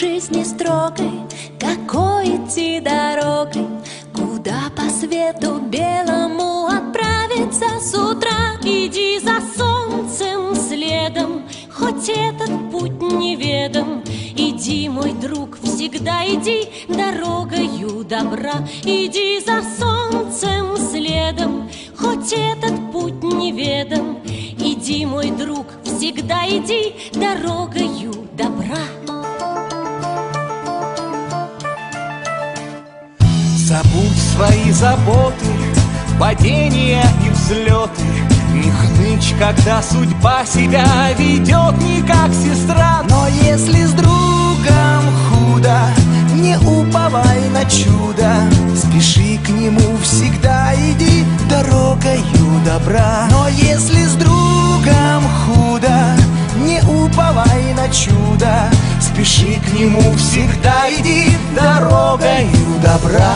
жизни строгой, какой идти дорогой, куда по свету белому отправиться с утра. Иди за солнцем следом, хоть этот путь неведом. Иди, мой друг, всегда иди дорогою добра. Иди за солнцем следом, хоть этот путь неведом. Иди, мой друг, всегда иди дорогою добра. Забудь свои заботы, падения и взлеты. Не хнычь, когда судьба себя ведет не как сестра. Но если с другом худо, не уповай на чудо. Спеши к нему, всегда иди дорогою добра. Но если с другом худо, не уповай на чудо. Спеши к нему, всегда иди дорогою добра.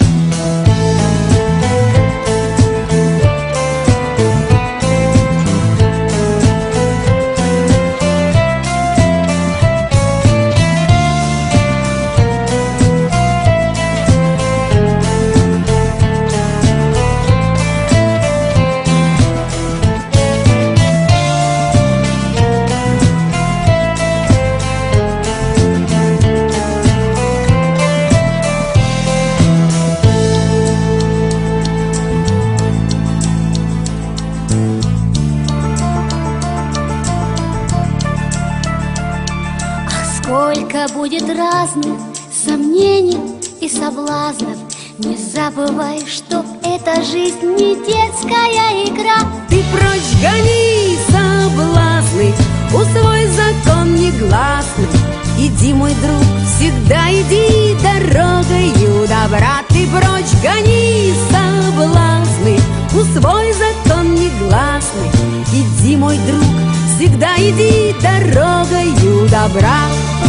Сколько будет разных сомнений и соблазнов, не забывай, что эта жизнь не детская игра. Ты прочь гони соблазны, усвой закон негласный. Иди, мой друг, всегда иди дорогою добра. Ты прочь гони соблазны, усвой закон негласный. Иди, мой друг, всегда иди дорогою добра.